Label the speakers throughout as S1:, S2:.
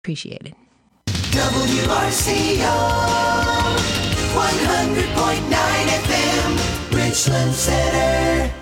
S1: Appreciated.
S2: WRCO 100.9 FM, Richland Center.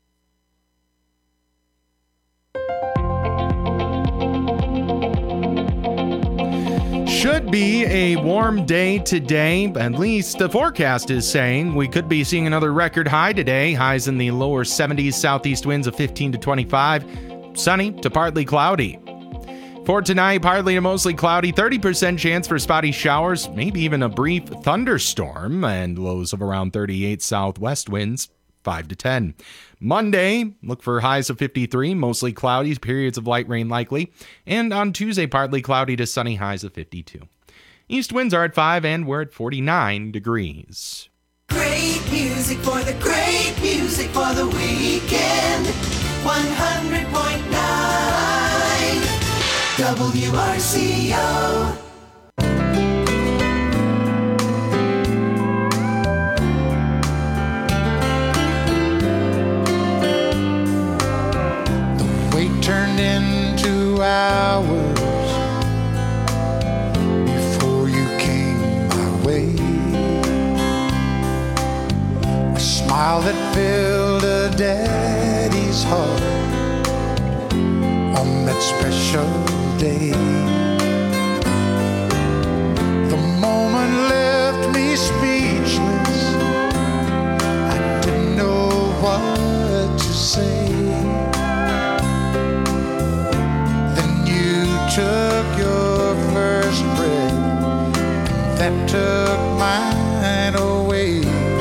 S3: Should be a warm day today. At least the forecast is saying we could be seeing another record high today. Highs in the lower 70s, southeast winds of 15 to 25. Sunny to partly cloudy. For tonight, partly to mostly cloudy, 30% chance for spotty showers, maybe even a brief thunderstorm, and lows of around 38, southwest winds 5 to 10. Monday, look for highs of 53, mostly cloudy, periods of light rain likely. And on Tuesday, partly cloudy to sunny, highs of 52. East winds are at 5 and we're at 49 degrees.
S2: Great music for the weekend. 100.9 WRCO.
S4: Turned into hours before you came my way. A smile that filled a daddy's heart on that special day. The moment left me speechless. I didn't know what to say. Took your first breath, that took mine away.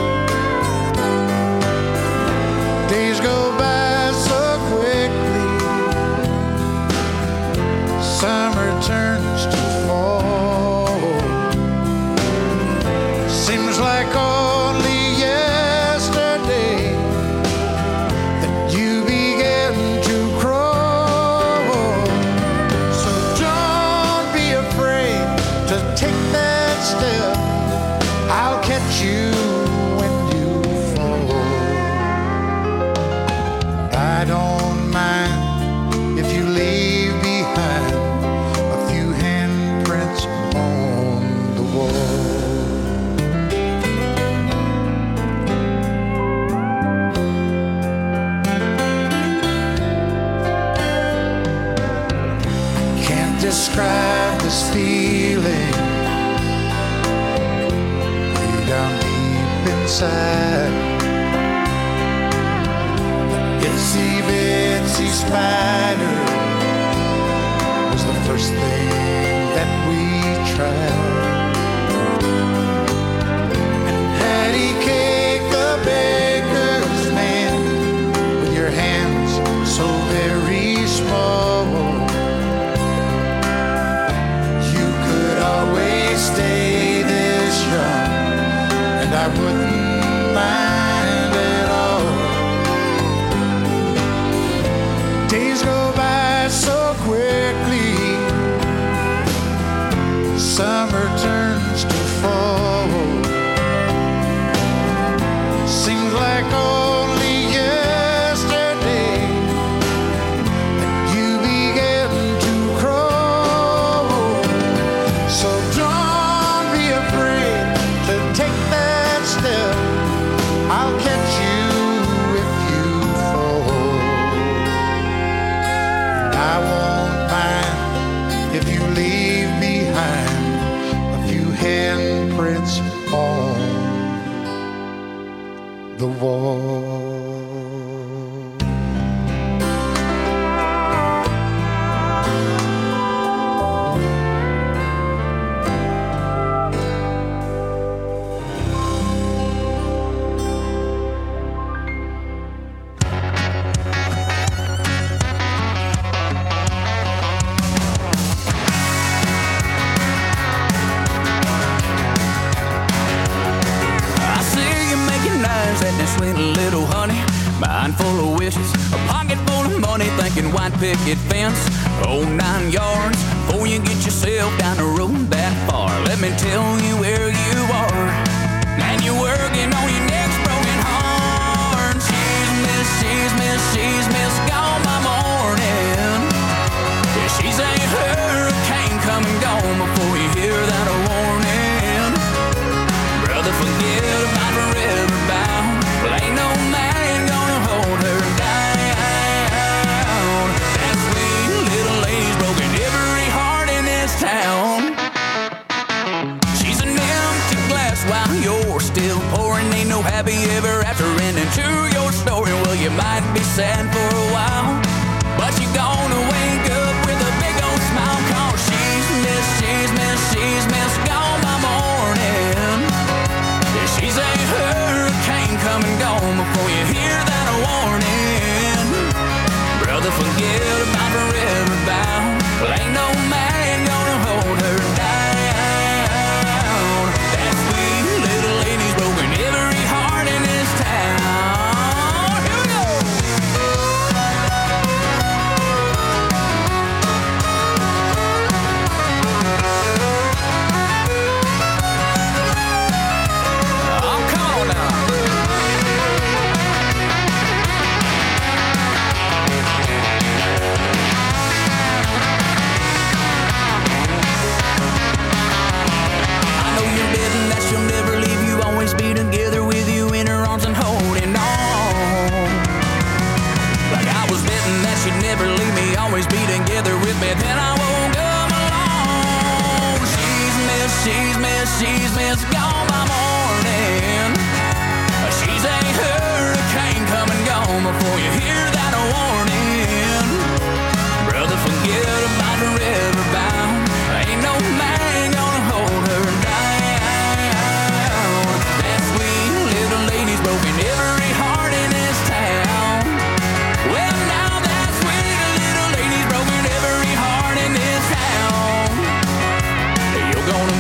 S4: Days go by so quickly, summer turns to fall. Seems like only yesterday that you began to crawl. I'll catch you when you fall. I don't mind if you leave behind a few handprints on the wall. I can't describe this feeling down deep inside. The itsy bitsy spider was the first thing that we tried. And patty cake, the baker's man, with your hands so very small. You could always stay this young, and I wouldn't mind at all. Days go by so quickly, summer turns to fall. Seems like only yesterday that you began to crawl. So don't be afraid to take that step. I'll catch you if you fall. And I won't mind if you leave behind a few handprints on the wall.
S5: Sweet little honey, mind full of wishes, a pocket full of money, thinking white picket fence, oh 9 yards, before you get yourself down the road that far. Let me tell you where you are, and you're working on your next broken heart. She's missed gone by morning. Yeah, she's a hurricane coming happy ever after ending to your story. Well, you might be sad for a while, but you're gonna wake up with a big old smile, 'cause she's missed gone by morning. Yeah, she's a hurricane come and gone before you hear that warning. Brother, forget about forever vow. Well, ain't no man gonna hold her down. That sweet little lady's broken every heart in this town. Here we go. Oh, come on now. That she'll never leave you, always be together with you in her arms and holding on. Like I was betting that she'd never leave me, always be together with me, then I won't come alone. She's missed gone by morning. She's a hurricane come and gone before you hear that warning. Brother, forget about forever bound. Ain't no man gonna hold her down. Broken every heart in this town. Well, now that sweet little lady's broken every heart in this town. You're gonna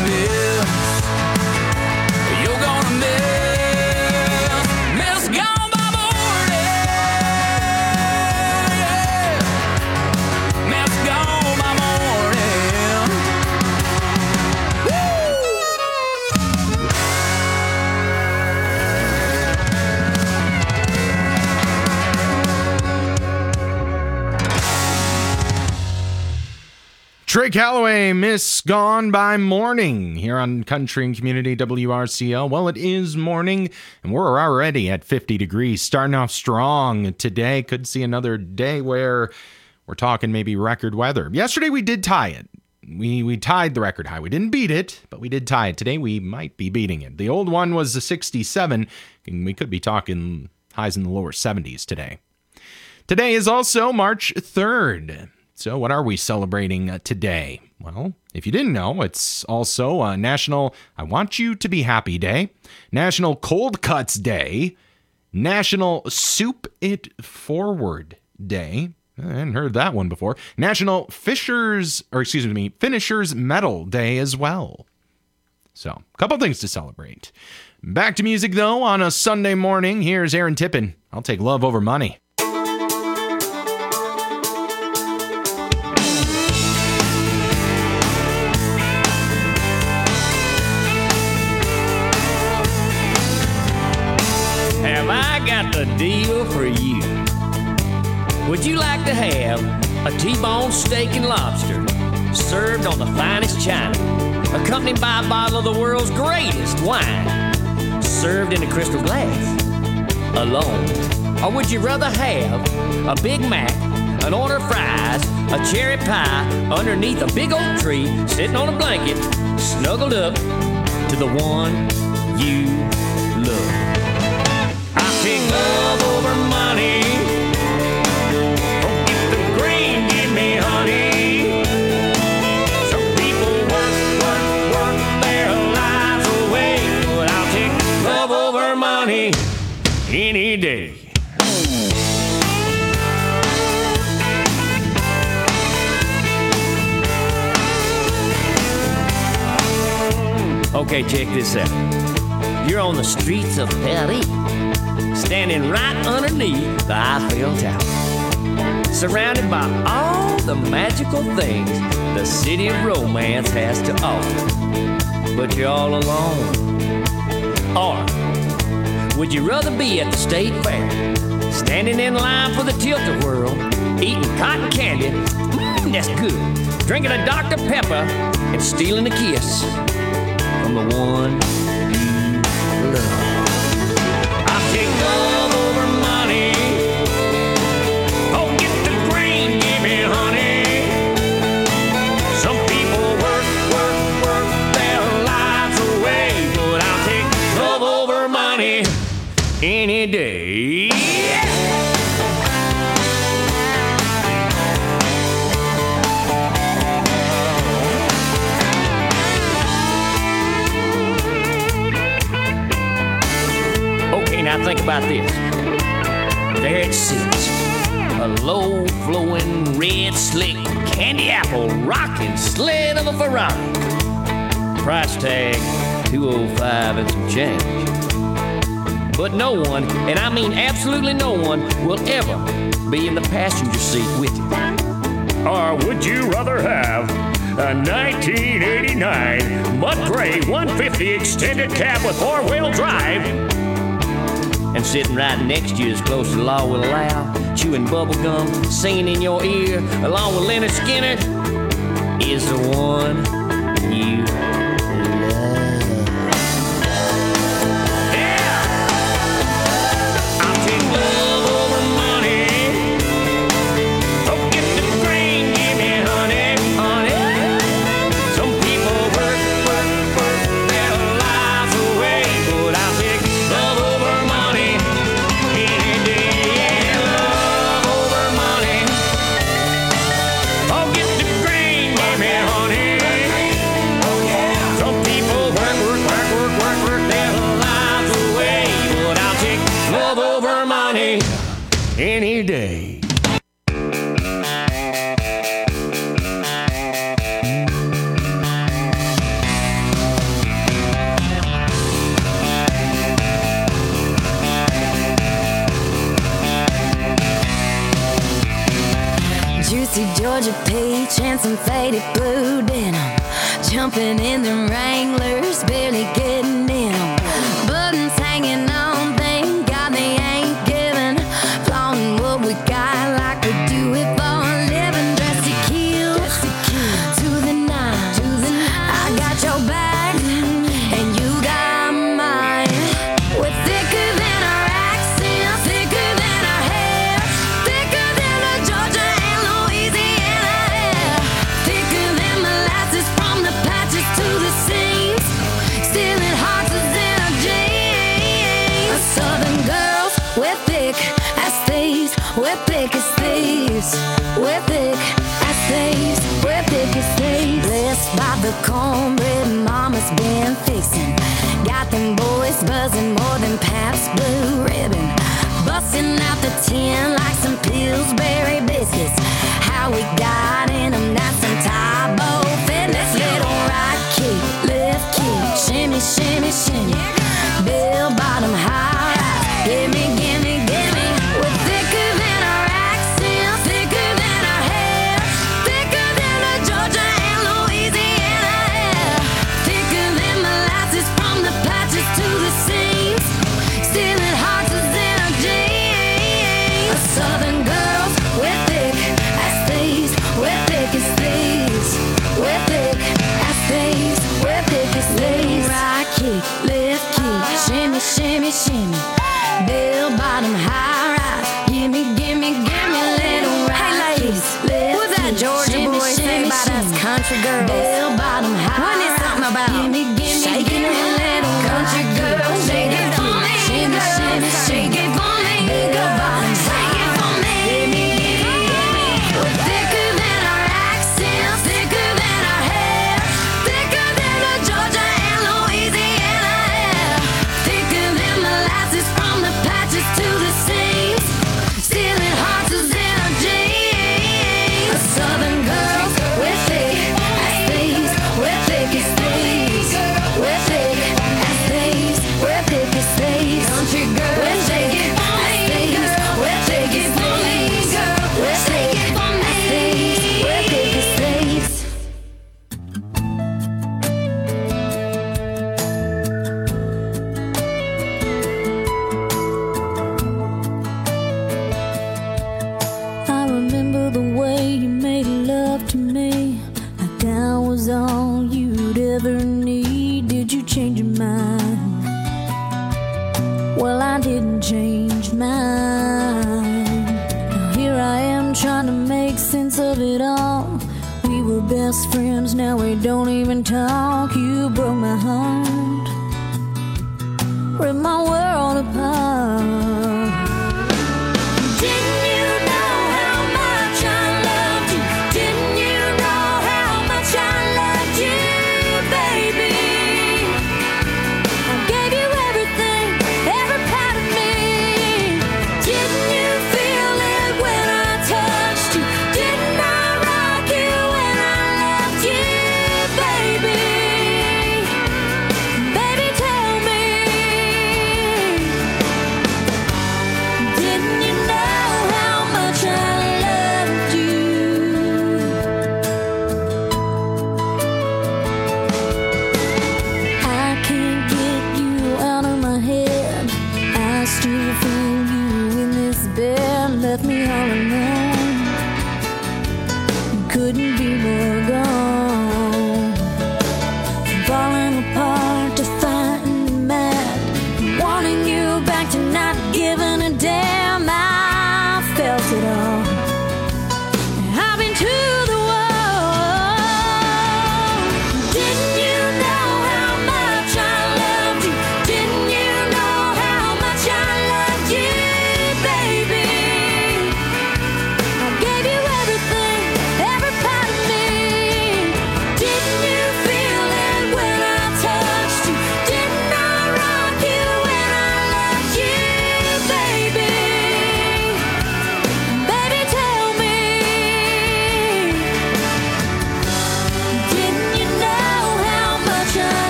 S5: miss gone by morning. Miss gone by morning. Woo!
S3: Trey Calloway, Miss Gone by Morning, here on Country and Community WRCL. Well, it is morning, and we're already at 50 degrees, starting off strong today. Could see another day where we're talking maybe record weather. Yesterday, we did tie it. We tied the record high. We didn't beat it, but we did tie it. Today, we might be beating it. The old one was the 67, and we could be talking highs in the lower 70s today. Today is also March 3rd. So what are we celebrating today? Well, if you didn't know, it's also National I Want You to Be Happy Day, National Cold Cuts Day, National Soup It Forward Day. I hadn't heard that one before. National Finishers Medal Day as well. So, a couple things to celebrate. Back to music, though, on a Sunday morning. Here's Aaron Tippin. I'll take love over money.
S1: Got the deal for you. Would you like to have a T-bone steak and lobster served on the finest china, accompanied by a bottle of the world's greatest wine, served in a crystal glass, alone? Or would you rather have a Big Mac, an order of fries, a cherry pie underneath a big oak tree, sitting on a blanket, snuggled up to the one you love? Take love over money. Forget the green, give me honey. Some people work their lives away, but I'll take love over money any day. Okay, check this out. You're on the streets of Paris, standing right underneath the Eiffel Tower, surrounded by all the magical things the city of romance has to offer. But you're all alone. Or would you rather be at the state fair, standing in line for the Tilt-A-Whirl, eating cotton candy, that's good, drinking a Dr. Pepper, and stealing a kiss from the one you love? I'll take love over money. Oh, get the green, give me honey. Some people work their lives away, but I'll take love over money Think about this. There it sits, a low-flowing, red, slick, candy apple rocking sled of a Ferrari. Price tag $205 and some change. But no one, and I mean absolutely no one, will ever be in the passenger seat with you.
S6: Or would you rather have a 1989 Mutt Gray 150 extended cab with four-wheel drive?
S1: And sitting right next to you as close as the law will allow, chewing bubble gum, singing in your ear, along with Leonard Skinner, is the one you love. Yeah! I'll take love over money. Oh, get the green, give me honey, honey. Some people work their lives away, but I'll take love over money any day. Yeah, love over money. Oh, get the green, give me honey. Some people work their lives away, but I'll take love over money any day.
S7: Juicy Georgia peach and some faded blue denim. Jumping in the Wranglers, barely getting in them. Buttons hanging on, thank God they ain't giving. Flaunting what we got like we do it for a living. Dressed to kill, to the nine. I got your back, and you got mine. We're thicker than our accents, thicker than our hair, thicker than the Georgia and Louisiana air, thicker than molasses from the patches to the seams, stealing hearts is in our jeans. Southern girls, we're thick as thieves, we're thick as thieves, we're thick as thieves, we're thick as thieves. Blessed by the cornbread mama's been fixing, got them boys buzzing more than Pabst Blue Ribbon, busting out the tin like some Pillsbury biscuits. How we got in them, that's some Tybo fitness. Little right kick, left kick, shimmy, shimmy, shimmy. Bill bottom high rise, gimme, gimme, gimme. We're thicker than our accents, thicker than our hair, thicker than the Georgia and Louisiana air, thicker than molasses from the patches to the seams, stealing hearts is in our jeans. Southern girls, we're thick as thieves, we're thick as thieves, we're thick as thieves, we're thick as thieves. Right kick, left kick, shimmy, shimmy, shimmy. Bill bottom high rise, gimme, gimme, gimme, little right kick, left
S8: What's that
S7: kick,
S8: Georgia
S7: shimmy,
S8: boy say
S7: shimmy,
S8: about us
S7: shimmy.
S8: country girls?
S7: Bill bottom high
S8: Wasn't it something about
S7: gimme, gimme,
S8: shaking
S7: gimme,
S8: it?
S7: little
S8: Country
S7: right kick,
S8: girl, shake it
S7: left
S8: for
S7: kick,
S8: me,
S7: shimmy,
S8: girl,
S7: shimmy,
S8: shake
S7: shimmy.
S8: it for me,
S7: Bill
S8: girl,
S7: bottom
S8: shake it for me.
S7: gimme, gimme, gimme. We're thicker than our accents, thicker than our hair, thicker than the Georgia and Louisiana air, thicker than molasses from the patches to the seams, stealing hearts is in our jeans. Southern girls, we're thick as thieves, we're thick as thieves, we're thick as thieves, we're thick as thieves. Country girls, we're thick as thieves, we're thick as thieves, we're thick as thieves, we're thick as thieves.
S9: I remember the way you made love to me, like I was all you'd ever need. Did you change your mind? Well, I didn't change mine. Now here I am trying to make sense of it all. We were best friends, now we don't even talk. You broke my heart, ripped my world apart. Didn't you know how much I loved you? Didn't you know how much I loved you, baby? I gave you everything, every part of me.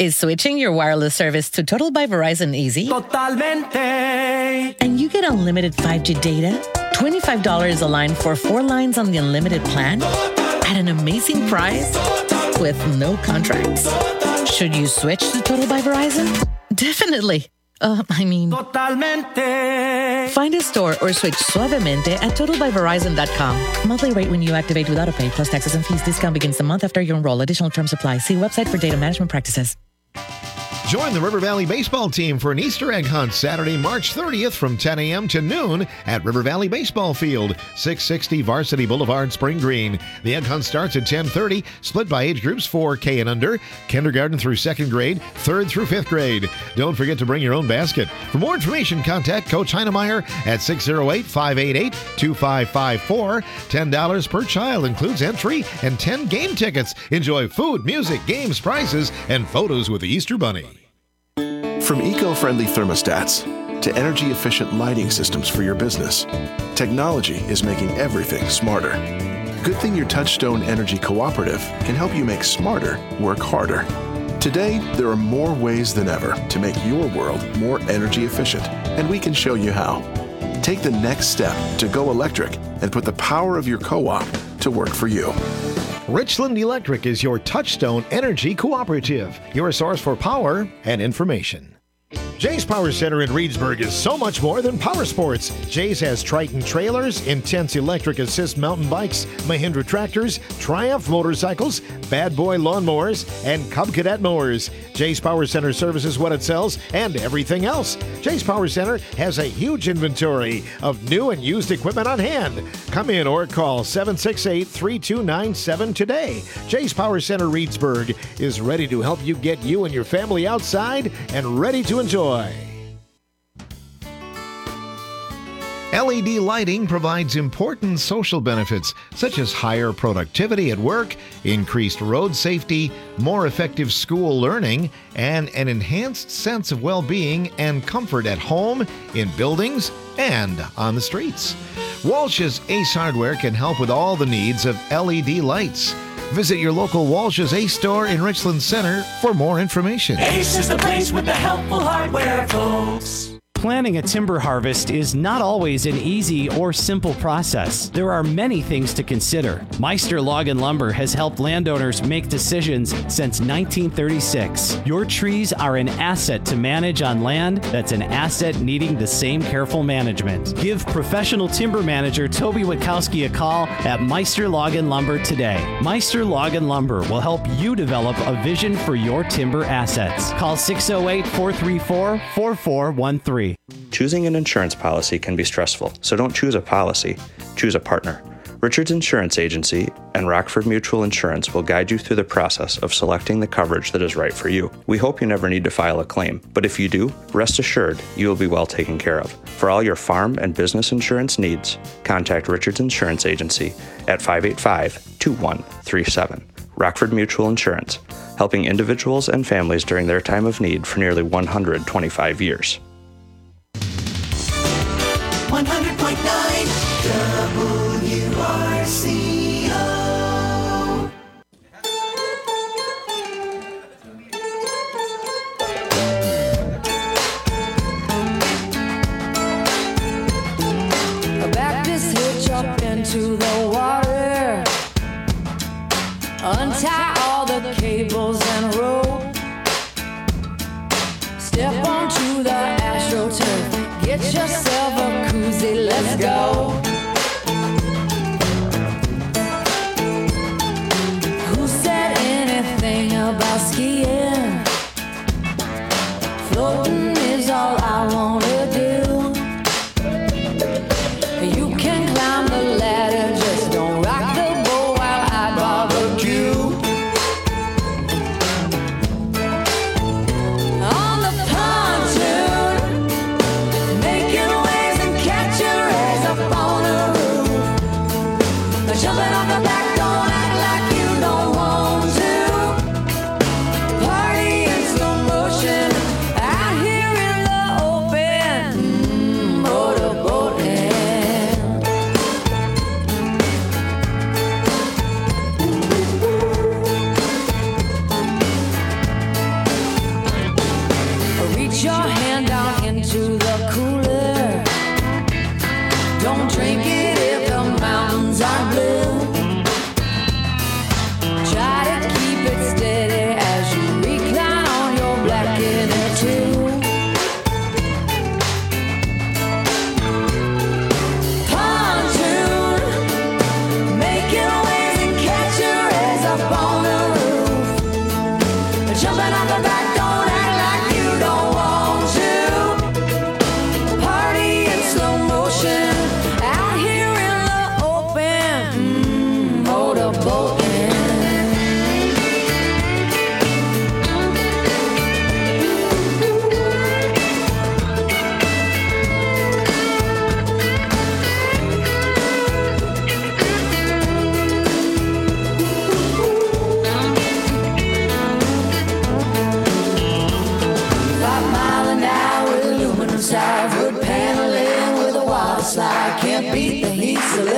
S10: Is switching your wireless service to Total by Verizon easy?
S2: Totalmente.
S10: And you get unlimited 5G data, $25 a line for 4 lines on the unlimited plan at an amazing price with no contracts. Should you switch to Total by Verizon? Definitely.
S2: Totalmente.
S10: Find a store or switch suavemente at totalbyverizon.com. Monthly rate when you activate with autopay plus taxes and fees. Discount begins the month after you enroll. Additional terms apply. See website for data management practices.
S11: Join the River Valley baseball team for an Easter egg hunt Saturday, March 30th from 10 a.m. to noon at River Valley Baseball Field, 660 Varsity Boulevard, Spring Green. The egg hunt starts at 10:30, split by age groups 4K and under, kindergarten through 2nd grade, 3rd through 5th grade. Don't forget to bring your own basket. For more information, contact Coach Heinemeyer at 608-588-2554. $10 per child includes entry and 10 game tickets. Enjoy food, music, games, prizes, and photos with the Easter Bunny.
S12: From eco-friendly thermostats to energy-efficient lighting systems for your business, technology is making everything smarter. Good thing your Touchstone Energy Cooperative can help you make smarter work harder. Today, there are more ways than ever to make your world more energy efficient, and we can show you how. Take the next step to go electric and put the power of your co-op to work for you.
S11: Richland Electric is your Touchstone Energy Cooperative, your source for power and information. Jay's Power Center in Reedsburg is so much more than power sports. Jay's has Triton trailers, Intense electric assist mountain bikes, Mahindra tractors, Triumph motorcycles, Bad Boy lawnmowers, and Cub Cadet mowers. Jay's Power Center services what it sells and everything else. Jay's Power Center has a huge inventory of new and used equipment on hand. Come in or call 768-3297 today. Jay's Power Center Reedsburg is ready to help you get you and your family outside and ready to enjoy. LED lighting provides important social benefits such as higher productivity at work, increased road safety, more effective school learning, and an enhanced sense of well-being and comfort at home, in buildings, and on the streets. Walsh's Ace Hardware can help with all the needs of LED lights. Visit your local Walsh's Ace store in Richland Center for more information.
S2: Ace is the place with the helpful hardware, folks.
S13: Planning a timber harvest is not always an easy or simple process. There are many things to consider. Meister Log and Lumber has helped landowners make decisions since 1936. Your trees are an asset to manage on land that's an asset needing the same careful management. Give professional timber manager Toby Wachowski a call at Meister Log and Lumber today. Meister Log and Lumber will help you develop a vision for your timber assets. Call 608-434-4413.
S14: Choosing an insurance policy can be stressful, so don't choose a policy, choose a partner. Richards Insurance Agency and Rockford Mutual Insurance will guide you through the process of selecting the coverage that is right for you. We hope you never need to file a claim, but if you do, rest assured you will be well taken care of. For all your farm and business insurance needs, contact Richards Insurance Agency at 585-2137. Rockford Mutual Insurance, helping individuals and families during their time of need for nearly 125 years.
S2: 100.9 WRCO.
S9: Back this hitch up into the water. Untie all the cables and rope. Step onto the AstroTurf. Get yourself a koozie, let's go. Who said anything about skiing? Floating is all I wanna do. You can climb the ladder, just don't rock the boat while I barbecue. On the pontoon, making waves and catching rays up on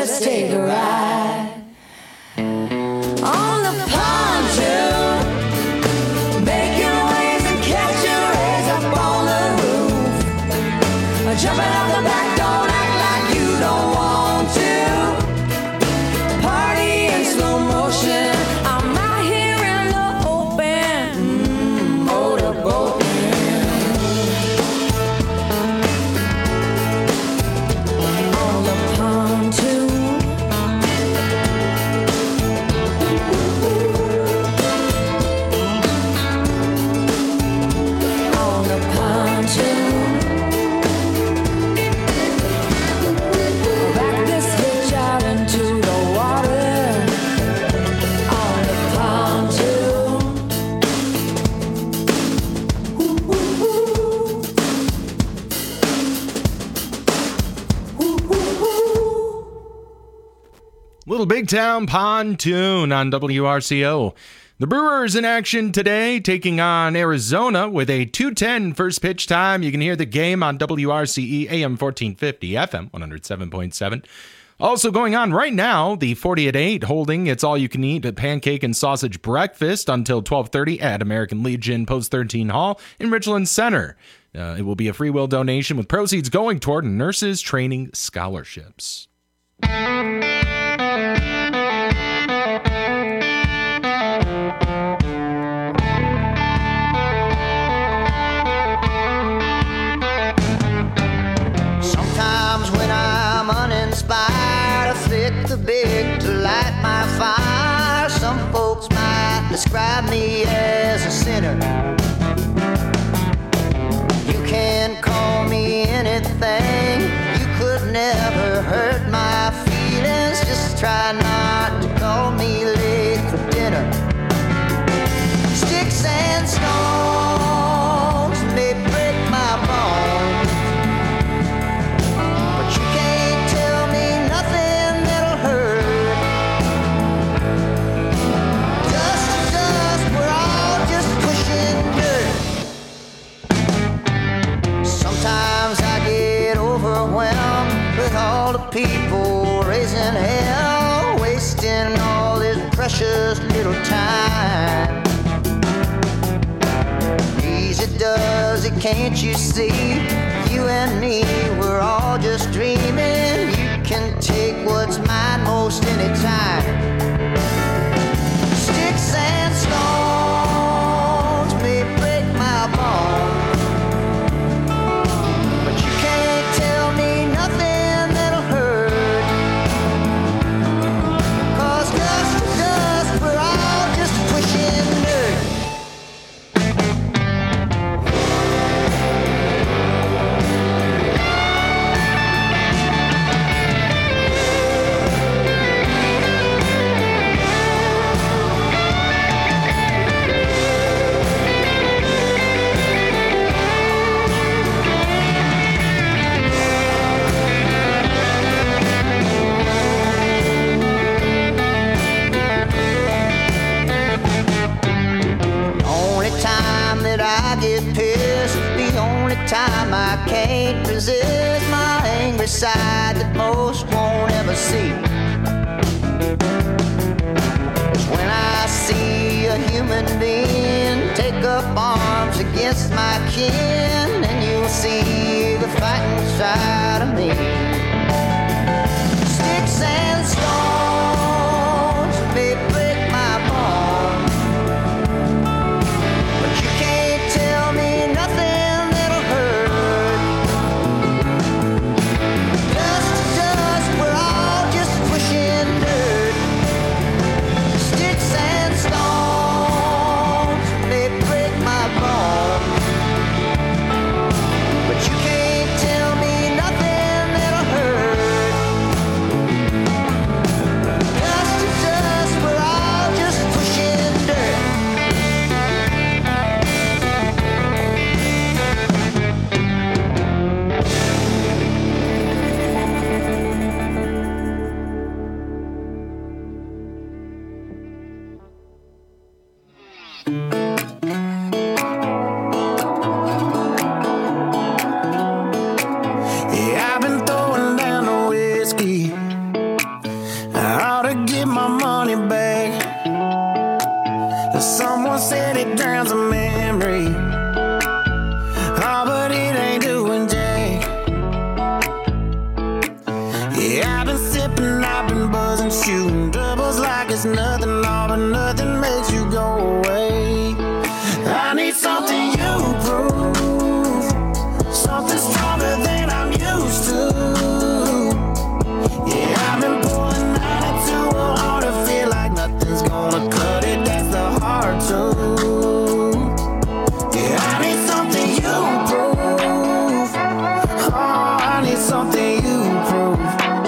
S7: let's take a ride on the pontoon. Making waves and catching rays up on the roof. Jumping out the back, don't act like you don't want to. Party in slow motion. I'm out here in the open, motorboating. On the pontoon. On the pontoon. Back this hitch out into the water. On the pontoon.
S3: Little Big Town Pontoon on WRCO. The Brewers in action today, taking on Arizona with a 2:10 first pitch time. You can hear the game on WRCE AM 1450, FM 107.7. Also going on right now, the 40 at 8 holding its all-you-can-eat pancake and sausage breakfast until 12:30 at American Legion Post 13 Hall in Richland Center. It will be a free will donation with proceeds going toward nurses training scholarships.
S15: Sometimes when I'm uninspired, I flick the big to light my fire. Some folks might describe me as a sinner. You can call me anything. You could never hurt my feelings. Just try not to call me late for dinner. Sticks and stones may break my bones, but you can't tell me nothing that'll hurt. Dust to dust, we're all just pushing dirt. Sometimes I get overwhelmed with all the people raising hell, wasting all this precious little time. Easy does it, can't you see? You and me, we're all just dreaming. You can take what's mine most anytime. Sticks and stones may break my bones, but you can't tell me nothing that'll hurt. 'Cause dust to dust, we're all just pushing dirt. Time I can't resist my angry side that most won't ever see. 'Cause when I see a human being take up arms against my kin, then you'll see the fighting side of me. Sticks and stones may break my bones, but you can't tell me nothing. But you can't tell me nothing.
S16: and I've been buzzing, shooting doubles like it's nothing, all but nothing makes you go away. I need something you prove, something stronger than I'm used to. Yeah, I've been pulling 92 hard to feel like nothing's gonna cut it, that's the hard truth. Yeah, I need something you prove. Oh, I need something you prove.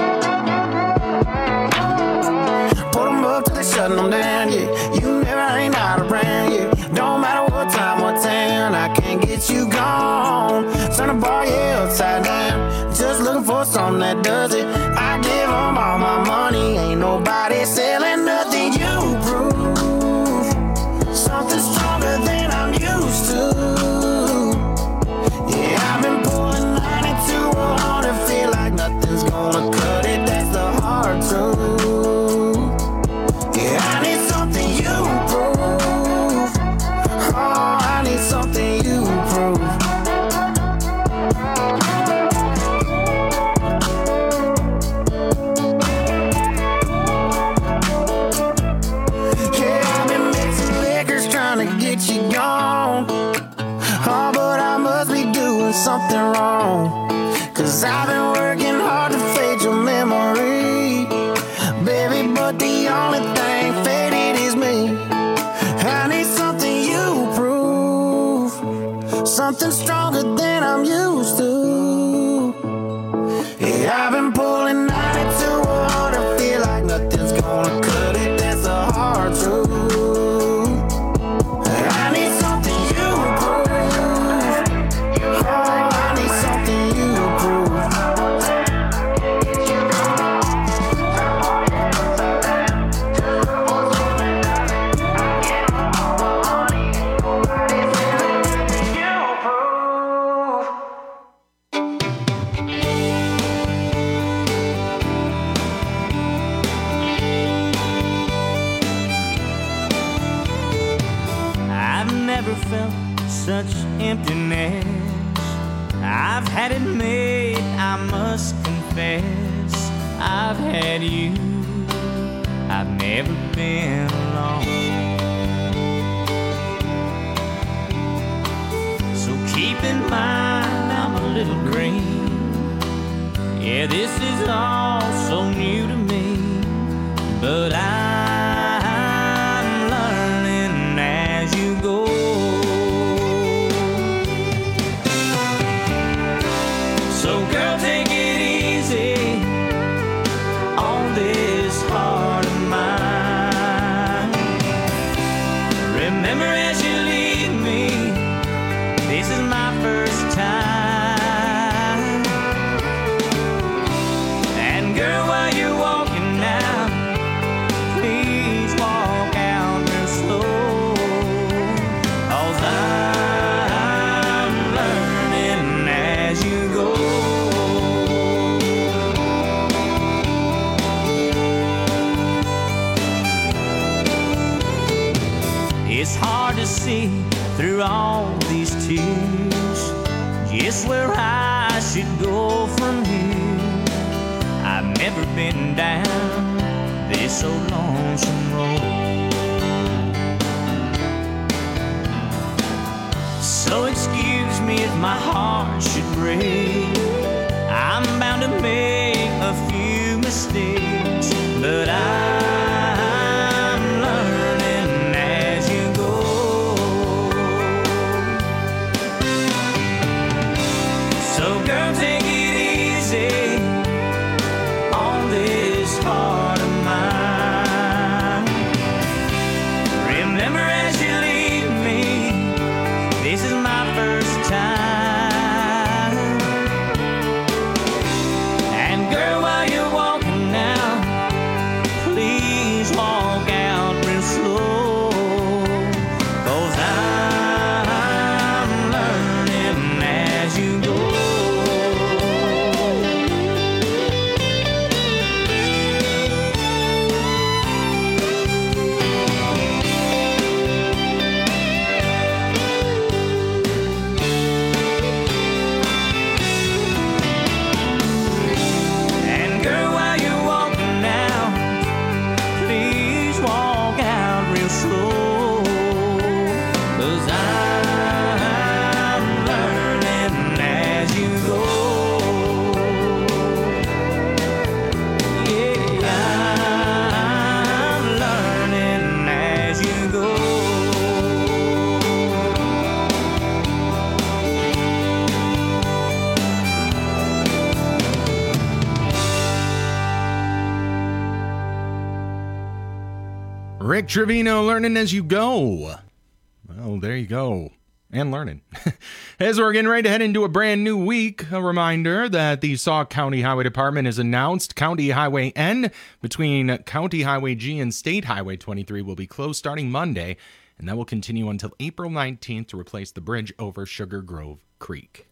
S16: Put them up till they shutting them down, yeah. You never ain't out around, yeah. Don't matter what time, what town, I can't get you gone. Turn the bar, yeah, upside down. Just looking for something that does it. I give them all my money, ain't nobody selling nothing. You prove something stronger than I'm used to. Yeah, I've been pulling 92 hard to feel like nothing's gonna cut it, that's the hard truth. Yeah, I need something you prove. Oh, I need something you prove. Yeah, I've been mixing liquors trying to get you gone. Oh, but I must be doing something wrong, 'cause I've been working hard to fade your memory, baby, but the only thing faded is me. I need something you prove, something stronger than I'm used to. Yeah, I've been pulling 92 hard to feel like nothing's gonna cut it, that's the hard truth. I need something you prove. Oh, I need something you prove.
S17: I've never felt such emptiness. I've had it made, I must confess. I've had you, I've never been alone. So keep in mind I'm a little green. Yeah, this is all so new to me, but I'm learning as you go. So girl, take it easy on this heart of mine. Remember as you leave me, this is my first time. And girl, while you're walking now, please walk out real slow, 'cause I'm learning as you go. It's hard to see through all these tears just where I should go from here. I've never been down this old lonesome road. So excuse me if my heart should break. I'm bound to make a few mistakes, but I'm learning as you go. So girl, take it easy on this heart of mine. Remember as you leave me, this is my first time. And
S3: Rick Trevino, learning as you go. Well, there you go. And learning. As we're getting ready to head into a brand new week, a reminder that the Sauk County Highway Department has announced County Highway N between County Highway G and State Highway 23 will be closed starting Monday, and that will continue until April 19th to replace the bridge over Sugar Grove Creek.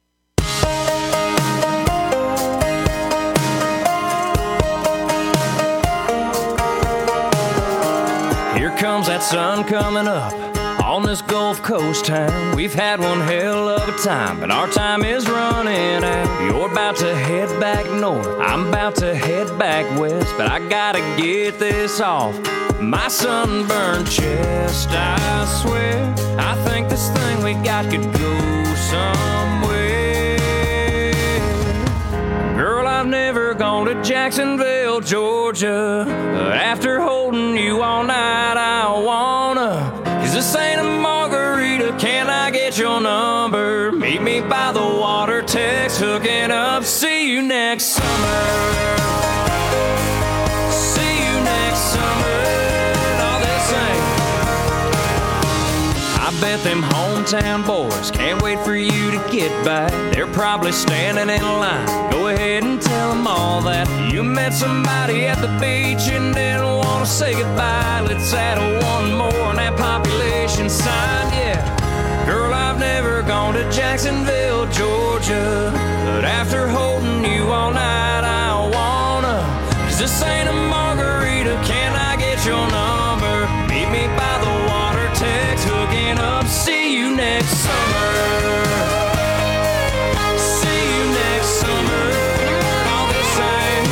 S1: Here comes that sun coming up on this Gulf Coast town. We've had one hell of a time, but our time is running out. You're about to head back north, I'm about to head back west, but I gotta get this off my sunburned chest. I swear, I think this thing we got could go somewhere. Girl, I've never gone to Jacksonville, Georgia, but after holding you all night, I wanna. This ain't a margarita, can I get your number? Meet me by the water, text, hooking up. See you next summer. See you next summer. All this ain't. I bet them hometown boys can't wait for you to get back. They're probably standing in line. Go ahead and tell them all that you met somebody at the beach and didn't want to say goodbye. Let's add one more on that population sign, yeah. Girl, I've never gone to Jacksonville, Georgia, but after holding you all night, I wanna. 'Cause this ain't a margarita, can I get your number? Meet me by the water, text, hooking up. See you next summer. See you next summer. All the same.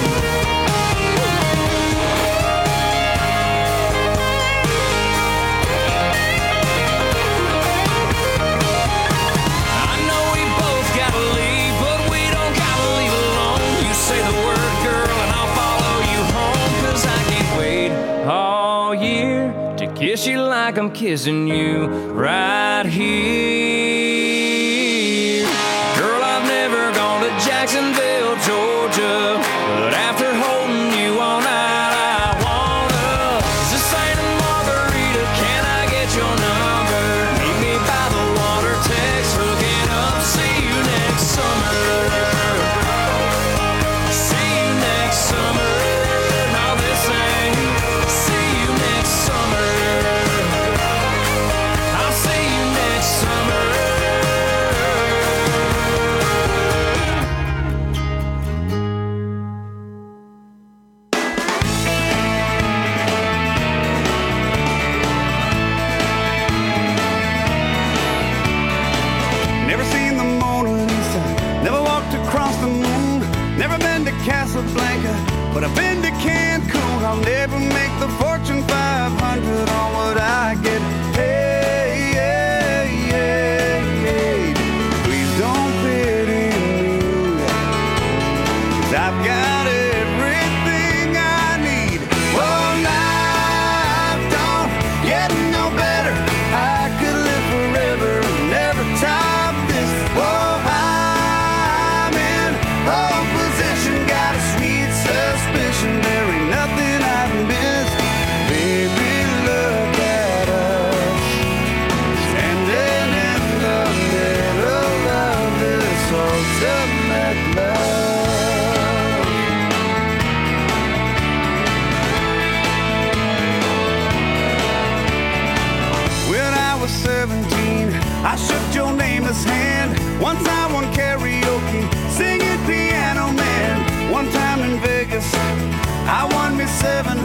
S1: I know we both gotta leave, but we don't gotta leave alone. You say the word, girl, and I'll follow you home. 'Cause I can't wait all year to kiss you like I'm kissing you right here. Girl, I've never gone to Jacksonville, Georgia, but after holding you all night, I wanna. 'Cause this ain't a margarita, can I get your number? Meet me by the water, text, hooking up. See you next summer. See you next summer. All this ain't. See you next summer. I'll see you next summer.
S18: Never seen the Mona Lisa, never walked across the moon, never been to Casablanca, but I've been to Cancun. I'll never make the Fortune 500 on what I get paid. Please don't pity me, 'cause I've got everything I need. Well, life don't get no better. I could live forever, never top this. Whoa, I'm in pole position, got a sweet suspicion there ain't nothing I've missed. Baby, look at us, standing in the middle of this ultimate love. When I was 17, I shook your nameless hand. Once I won karaoke, singing Piano Man. One time in Vegas, I won me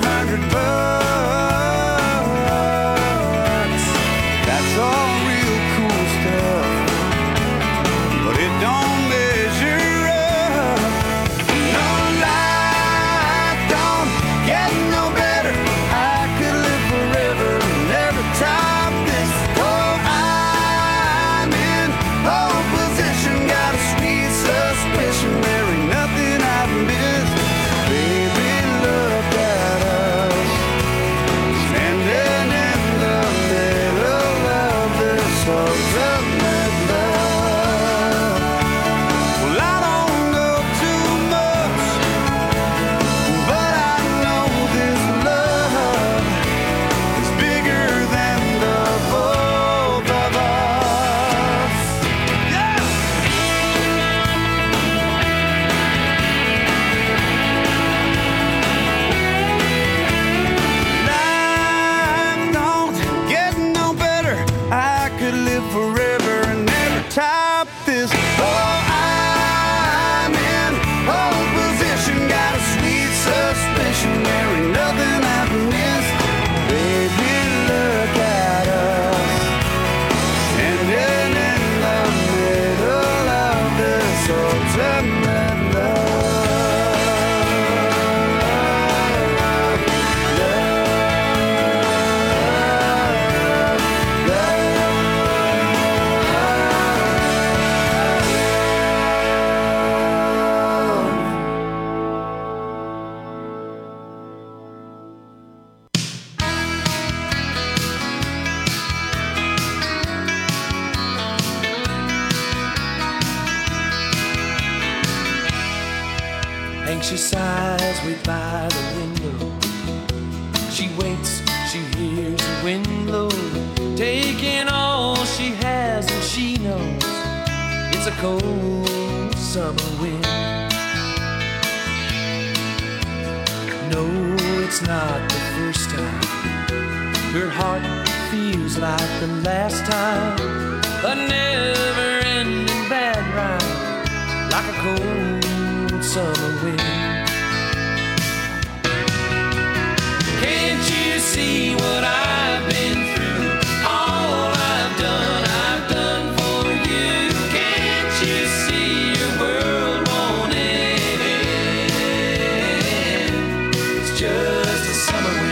S18: $700. That's all real cool stuff, but it don't measure up. No, life don't get no better. I could live forever, never top this. Oh, I'm in pole position, got a sweet suspicion there ain't nothing I've missed. Baby, look at us,
S19: She sighs, wait by the window. She waits, she hears the wind blow, taking all she has, and she knows it's a cold summer wind. No, it's not the first time. Her heart feels like the last time. A never-ending bad ride, like a cold summer wind. Can't you see what I've been through? All I've done for you. Can't you see your world won't end? It's just a summer wind.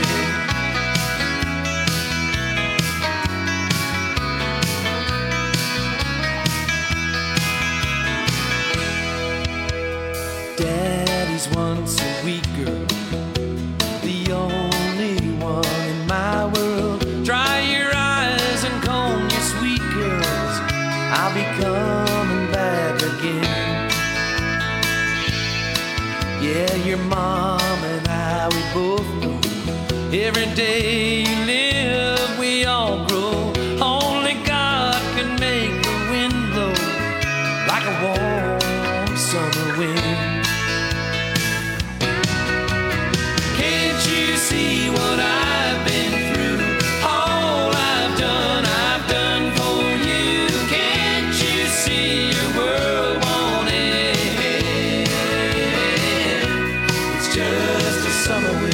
S19: Daddy's once a week girl, the only one in my world. Dry your eyes and comb your sweet curls, I'll be coming back again. Yeah, your mom and I, we both know every day you live, we all grow. Only God can make the wind blow like a warm summer wind. Can't you see what I've been through? All I've done for you. Can't you see your world won't end? It's just a summer wind.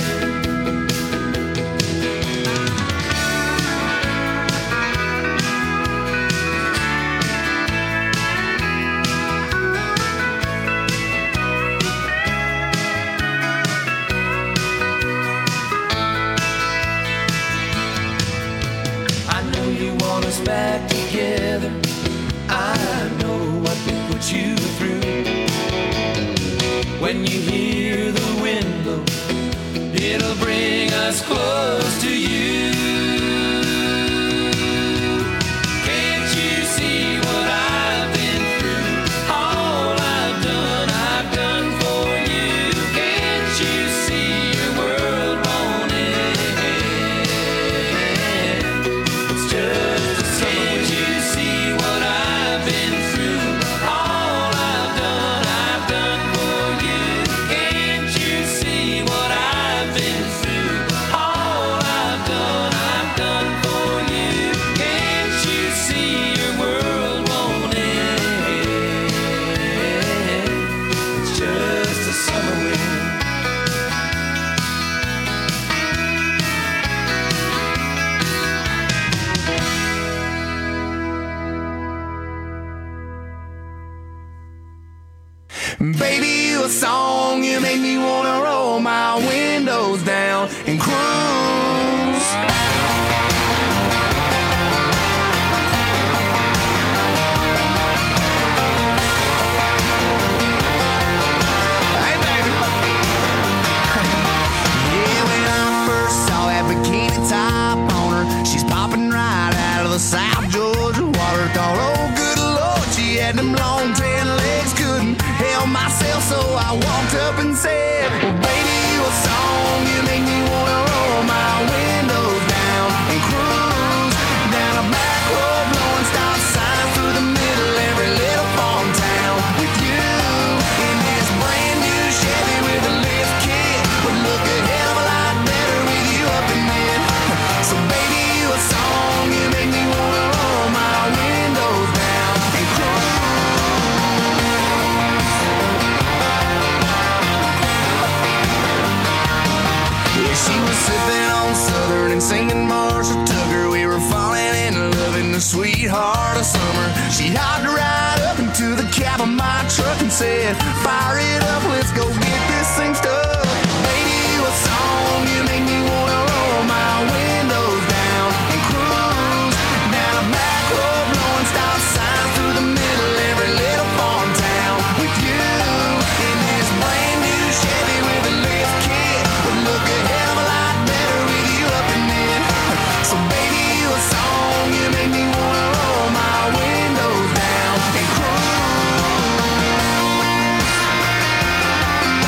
S19: Back together, I know what we put you through. When you hear the wind blow, it'll bring us close to you. Can't you see what I've been through? All I've done for you. Can't you see your world won't end? It's just baby, you a song, you make me wanna roll my windows down and cruise. Hey, baby. Yeah, when I first saw that bikini top on her, she's popping right out of the South Georgia water. Thought, oh, good Lord, she had them long tan legs, couldn't help myself, so I walked up and said, well, baby, you a song, you make me wanna roll my windows down and cruise down a back road, blowing stop signs through the middle every little farm town with you in this brand new Chevy with a lift kit. Would look a hell of a lot better with you up in it. So baby, you a song, you make me wanna roll my windows down and cruise. She was sipping on Southern and singing Marshall Tucker. We were falling in love in the sweetheart of summer. She hopped right up into the cab of my truck and said, fire it up, let's go get this thing stuck. Baby, you a song, you make me wanna roll my windows down and cruise down a back road, blowing stop signs through the middle every little farm town with you in this brand new Chevy with a lift kit. Would look a hell of a lot better with you up in it. So baby, you a song, you make me wanna roll my windows down and cruise.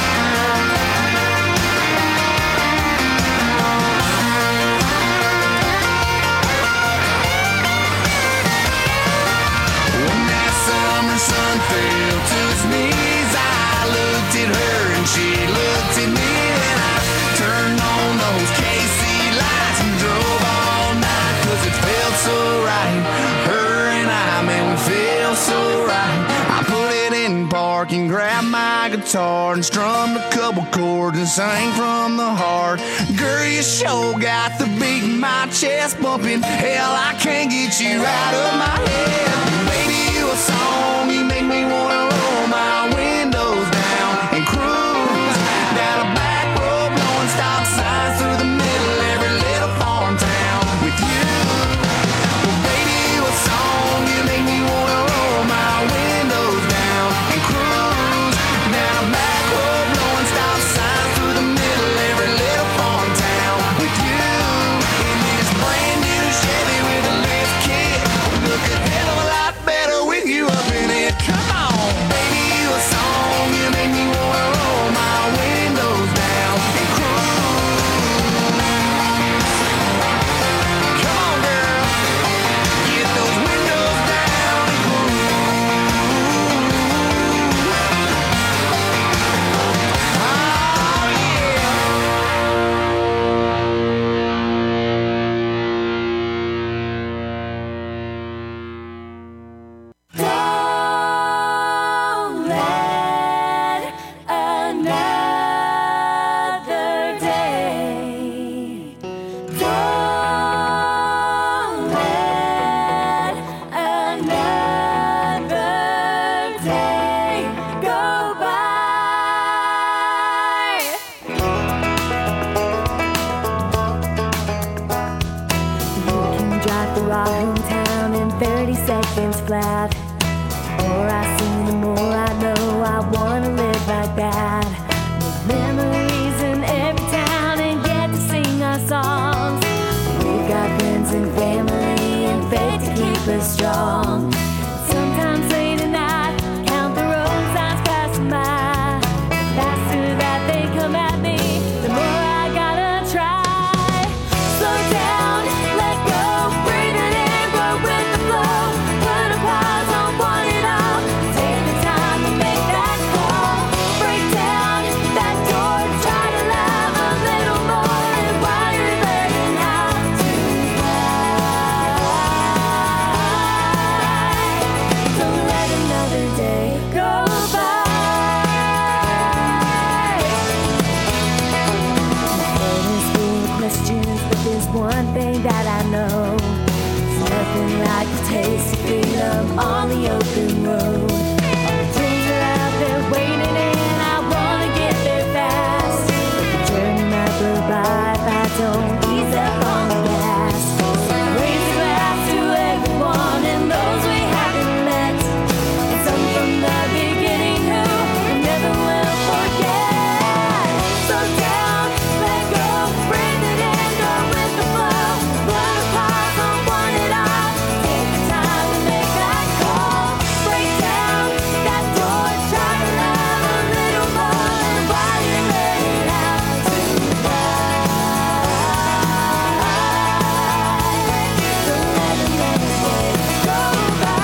S19: those KC lights and drove all night, 'cause it felt so right. Her and I, man, we feel so right. I put it in park and grabbed my guitar and strummed a couple chords and sang from the heart. Girl, you sure got the beat in my chest bumping. Hell, I can't get you out of my head. Baby, you a song, you make me wanna roll my windows down and cruise down a back road, blowing stop signs through the middle of every little farm town with you. Well, baby, you a song, you make me wanna roll my windows down and cruise down a back road, blowing stop signs through the middle of every little farm town with you. In this brand new Chevy with a lift kit, look a hell of a lot better with you up in it. Come on, baby, you a song, you make me wanna roll my windows down and cruise. Come on, girl, get those windows down and cruise. Oh,
S9: Don't let another day. Don't let another day go by. You can drive through our hometown in 30 seconds flat. The more I see, the more I know I wanna live like that. Make memories in every town and get to sing our songs. We've got friends and family and faith to keep us strong. Sometimes late at night, count the road signs passing by. The faster that they come at me, the more I gotta try. Slow down, let go, breathe it in, go with the flow. Put a pause on one and all. Take the time to make that call. Break down that door, try to love a little more. And while you're learning how to fly, don't let another day go by. Head is full of questions, but there's one thing that I know. There's nothing like the taste of freedom on the open road. All the dreams are out there waiting and I wanna get there fast. The journey might go by if I don't ease up on the gas. So raise a glass to everyone and those we haven't met. And some from the beginning who we never will forget. Slow down, let go, breathe it in, go with the flow. Put a pause on one and all. Take the time to make that call. Break down that door, try to love a little more. And while you're learning how to fly, don't let another day go by.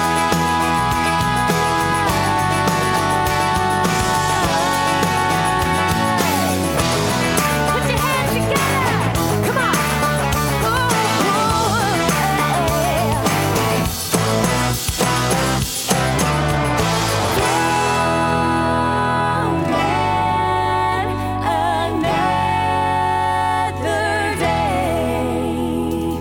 S9: Put your hands together. Come on. Don't let another day.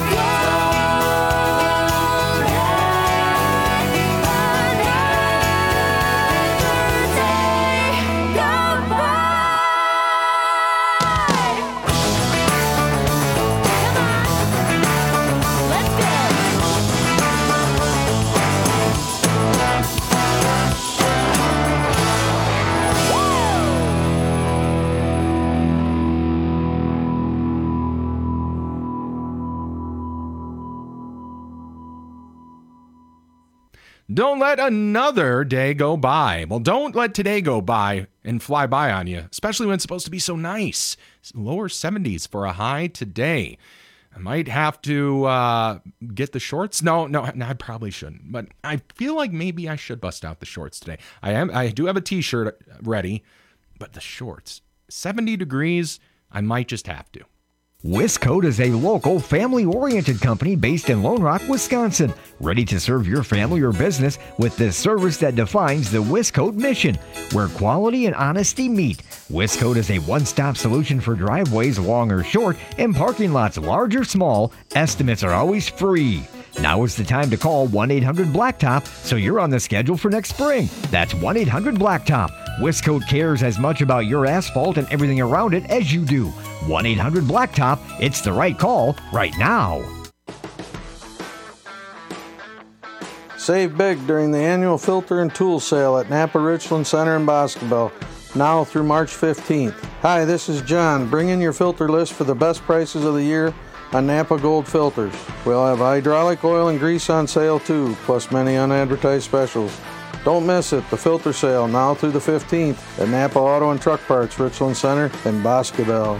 S3: Don't let another day go by. Well, don't let today go by and fly by on you, especially when it's supposed to be so nice. It's lower 70s for a high today. I might have to get the shorts. No, I probably shouldn't. But I feel like maybe I should bust out the shorts today. I do have a t-shirt ready, but the shorts. 70 degrees, I might just have to.
S20: Wiscoat is a local, family-oriented company based in Lone Rock, Wisconsin, ready to serve your family or business with the service that defines the Wiscoat mission, where quality and honesty meet. Wiscoat is a one-stop solution for driveways long or short and parking lots large or small. Estimates are always free. Now is the time to call 1-800-BLACKTOP so you're on the schedule for next spring. That's 1-800-BLACKTOP. Wiscoat cares as much about your asphalt and everything around it as you do. 1-800-BLACKTOP. It's the right call right now.
S21: Save big during the annual filter and tool sale at Napa Richland Center in Boscobel, now through March 15th. Hi, this is John. Bring in your filter list for the best prices of the year on Napa Gold filters. We'll have hydraulic oil and grease on sale too, plus many unadvertised specials. Don't miss it, the filter sale now through the 15th at Napa Auto and Truck Parts, Richland Center in Boscobel.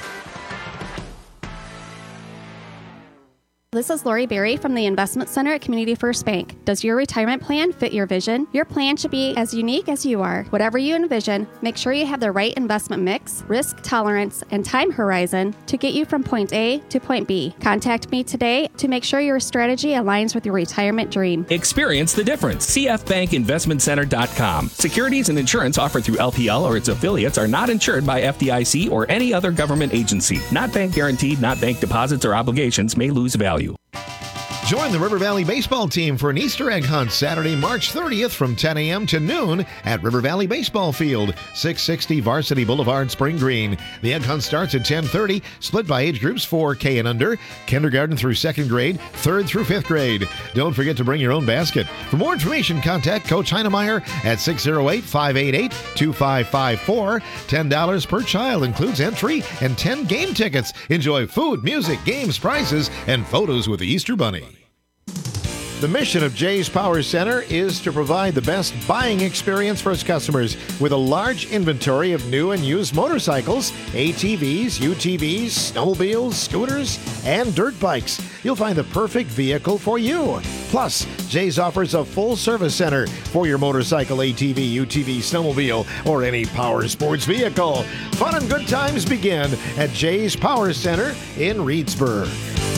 S22: This is Lori Berry from the Investment Center at Community First Bank. Does your retirement plan fit your vision? Your plan should be as unique as you are. Whatever you envision, make sure you have the right investment mix, risk tolerance, and time horizon to get you from point A to point B. Contact me today to make sure your strategy aligns with your retirement dream.
S23: Experience the difference. CFBankInvestmentCenter.com. Securities and insurance offered through LPL or its affiliates are not insured by FDIC or any other government agency. Not bank guaranteed, not bank deposits or obligations may lose value.
S11: Join the River Valley baseball team for an Easter egg hunt Saturday, March 30th from 10 a.m. to noon at River Valley Baseball Field, 660 Varsity Boulevard, Spring Green. The egg hunt starts at 10:30, split by age groups 4K and under, kindergarten through second grade, third through fifth grade. Don't forget to bring your own basket. For more information, contact Coach Heinemeyer at 608-588-2554. $10 per child includes entry and 10 game tickets. Enjoy food, music, games, prizes, and photos with the Easter Bunny. The mission of Jay's Power Center is to provide the best buying experience for its customers with a large inventory of new and used motorcycles, ATVs, UTVs, snowmobiles, scooters, and dirt bikes. You'll find the perfect vehicle for you. Plus, Jay's offers a full service center for your motorcycle, ATV, UTV, snowmobile, or any power sports vehicle. Fun and good times begin at Jay's Power Center in Reedsburg.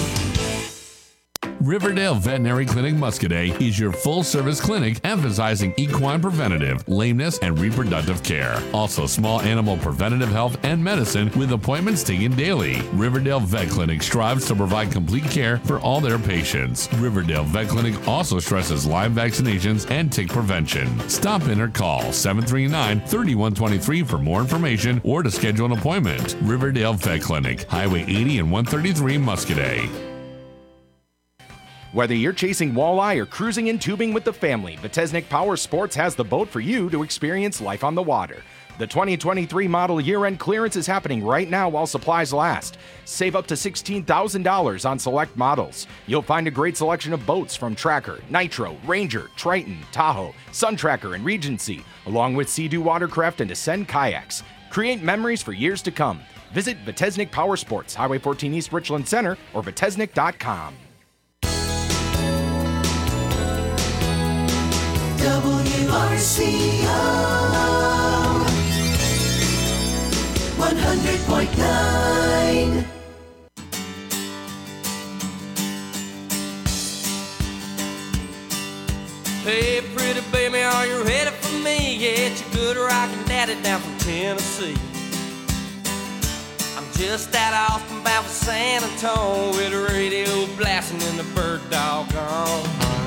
S24: Riverdale Veterinary Clinic Muscadet is your full-service clinic emphasizing equine preventative, lameness, and reproductive care. Also, small animal preventative health and medicine with appointments taken daily. Riverdale Vet Clinic strives to provide complete care for all their patients. Riverdale Vet Clinic also stresses Lyme vaccinations and tick prevention. Stop in or call 739-3123 for more information or to schedule an appointment. Riverdale Vet Clinic, Highway 80 and 133 Muscadet.
S3: Whether you're chasing walleye or cruising in tubing with the family, Vitesnik Power Sports has the boat for you to experience life on the water. The 2023 model year-end clearance is happening right now while supplies last. Save up to $16,000 on select models. You'll find a great selection of boats from Tracker, Nitro, Ranger, Triton, Tahoe, Sun Tracker, and Regency, along with Sea-Doo watercraft and Ascend kayaks. Create memories for years to come. Visit Vitesnik Power Sports, Highway 14 East Richland Center, or Vitesnik.com.
S2: WRCO 100.9.
S25: Hey, pretty baby, are you ready for me? Yeah, it's your good rockin' daddy down from Tennessee. I'm just out Austin bound for San Antonio with the radio blasting and the bird dog on.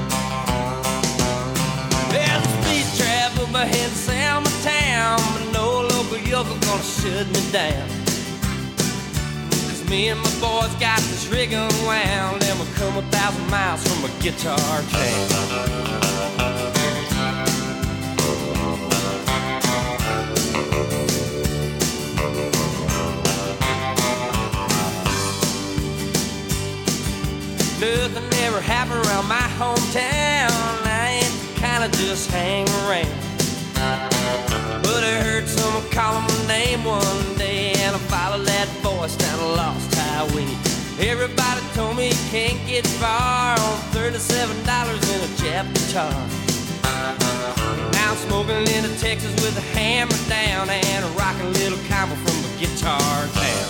S25: There's a speed trap up ahead of Selma Town, but no local yokel gonna shut me down. Cause me and my boys got this rig unwound, and we'll come 1,000 miles from a guitar town. Nothing ever happened around my hometown. I ain't the kind of just hang around. But I heard someone calling my name one day, and I followed that voice down a lost highway. Everybody told me you can't get far on $37 in a Jap guitar. Now I'm smoking into Texas with a hammer down and a rockin' little cowboy from a guitar town.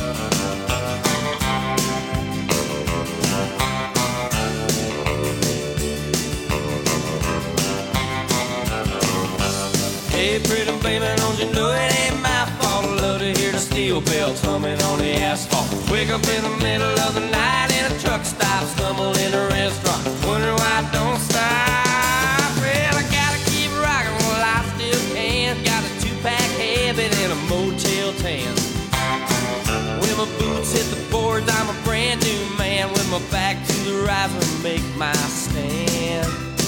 S25: Hey, pretty baby, don't you know it ain't my fault? I love to hear the steel bells humming on the asphalt. Wake up in the middle of the night in a truck stop, stumble in a restaurant, wonder why I don't stop. Well, I gotta keep rocking while I still can. Got a 2-pack habit and a Motel 10. When my boots hit the boards, I'm a brand new man. With my back to the riser, make my stand.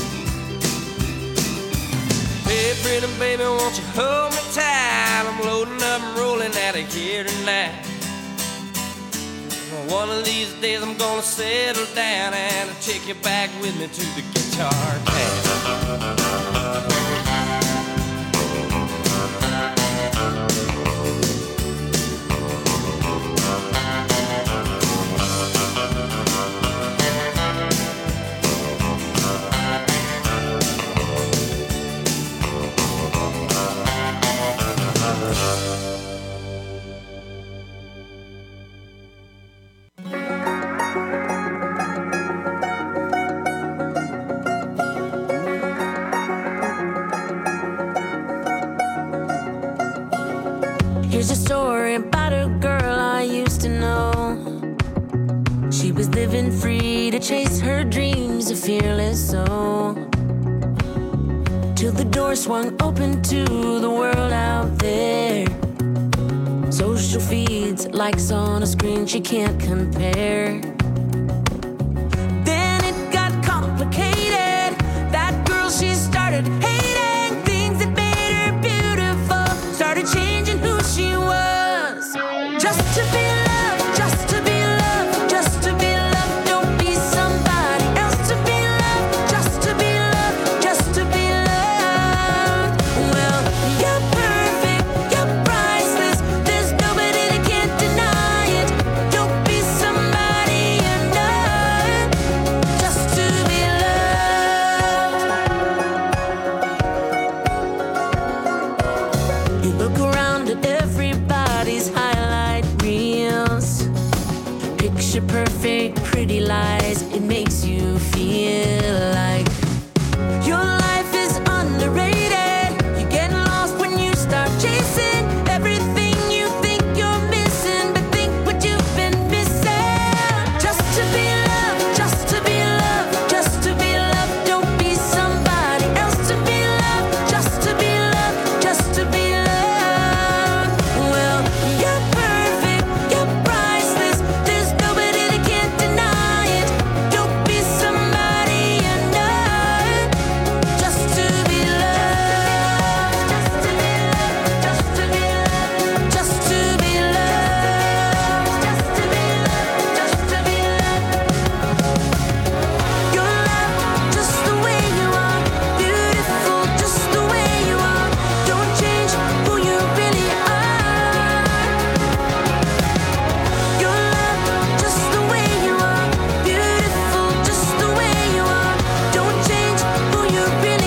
S25: Hey, pretty baby, won't you hold me tight? I'm loading up and rolling out of here tonight. One of these days I'm gonna settle down and I'll take you back with me to the guitar town.
S9: Here's a story about a girl I used to know. She was living free to chase her dreams, a fearless soul. Till the door swung open to the world out there. Social feeds, likes on a screen she can't compare. Then it got complicated. That girl she started hating. Things that made her beautiful started changing who she was. Just to be loved, just to be loved, just to be loved. Don't be somebody else to be loved. Just to be loved, just to be loved. Well, you're perfect, you're priceless. There's nobody that can't deny it. Don't be somebody you're not. Just to be loved. You look around at everybody's highlight reels. Picture perfect, pretty lies. It makes you feel like you're